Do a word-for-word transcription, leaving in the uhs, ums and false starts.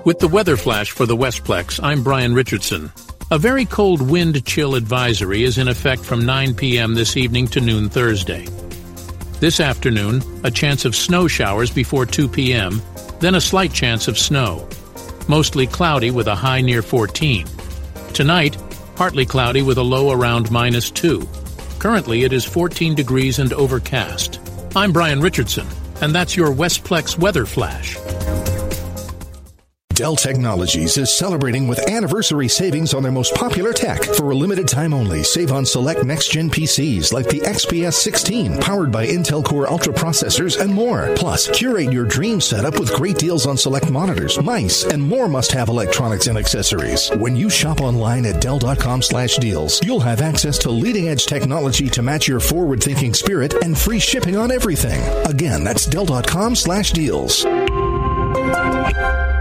With the weather flash for the Westplex, I'm Brian Richardson. A very cold wind chill advisory is in effect from nine p.m. this evening to noon Thursday. This afternoon, a chance of snow showers before two p.m., then a slight chance of snow. Mostly cloudy with a high near fourteen. Tonight, partly cloudy with a low around minus two. Currently, it is fourteen degrees and overcast. I'm Brian Richardson, and that's your Westplex weather flash. Dell Technologies is celebrating with anniversary savings on their most popular tech. For a limited time only, save on select next-gen P Cs like the X P S sixteen, powered by Intel Core Ultra processors and more. Plus, curate your dream setup with great deals on select monitors, mice, and more must-have electronics and accessories. When you shop online at Dell.com slash deals, you'll have access to leading-edge technology to match your forward-thinking spirit and free shipping on everything. Again, that's Dell.com slash deals.